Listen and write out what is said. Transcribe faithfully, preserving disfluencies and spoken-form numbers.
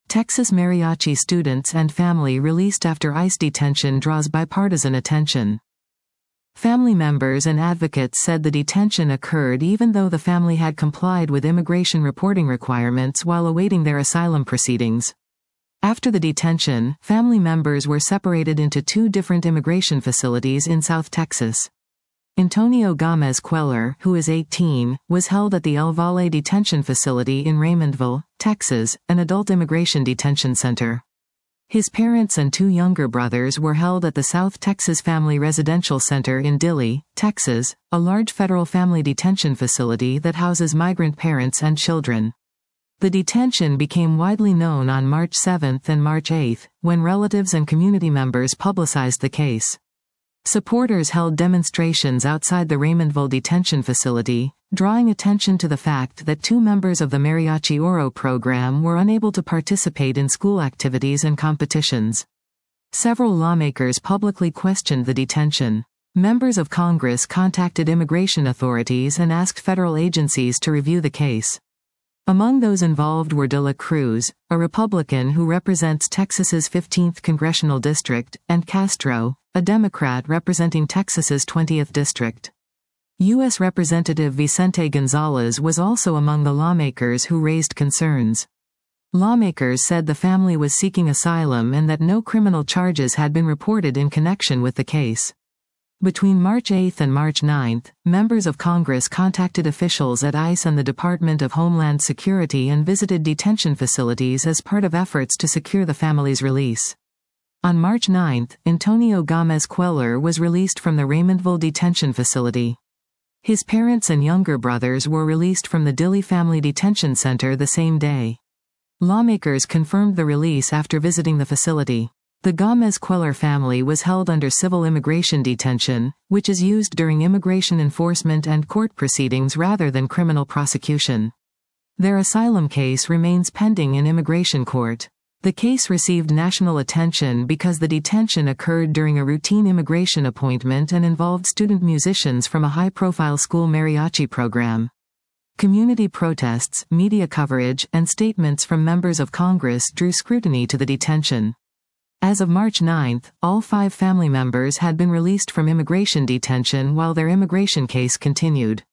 Texas mariachi students and family released after ICE detention draws bipartisan attention. Family members and advocates said the detention occurred even though the family had complied with immigration reporting requirements while awaiting their asylum proceedings. After the detention, family members were separated into two different immigration facilities in South Texas. Antonio Gomez Queller, who is eighteen, was held at the El Valle Detention Facility in Raymondville, Texas, an adult immigration detention center. His parents and two younger brothers were held at the South Texas Family Residential Center in Dilley, Texas, a large federal family detention facility that houses migrant parents and children. The detention became widely known on March seventh and March eighth, when relatives and community members publicized the case. Supporters held demonstrations outside the Raymondville detention facility, drawing attention to the fact that two members of the Mariachi Oro program were unable to participate in school activities and competitions. Several lawmakers publicly questioned the detention. Members of Congress contacted immigration authorities and asked federal agencies to review the case. Among those involved were De La Cruz, a Republican who represents Texas's fifteenth congressional district, and Castro, a Democrat representing Texas's twentieth district. U S Representative Vicente Gonzalez was also among the lawmakers who raised concerns. Lawmakers said the family was seeking asylum and that no criminal charges had been reported in connection with the case. Between March eighth and March ninth, members of Congress contacted officials at ICE and the Department of Homeland Security and visited detention facilities as part of efforts to secure the family's release. On March ninth, Antonio Gomez Queller was released from the Raymondville detention facility. His parents and younger brothers were released from the Dilley Family Detention Center the same day. Lawmakers confirmed the release after visiting the facility. The Gomez Queller family was held under civil immigration detention, which is used during immigration enforcement and court proceedings rather than criminal prosecution. Their asylum case remains pending in immigration court. The case received national attention because the detention occurred during a routine immigration appointment and involved student musicians from a high-profile school mariachi program. Community protests, media coverage, and statements from members of Congress drew scrutiny to the detention. As of March ninth, all five family members had been released from immigration detention while their immigration case continued.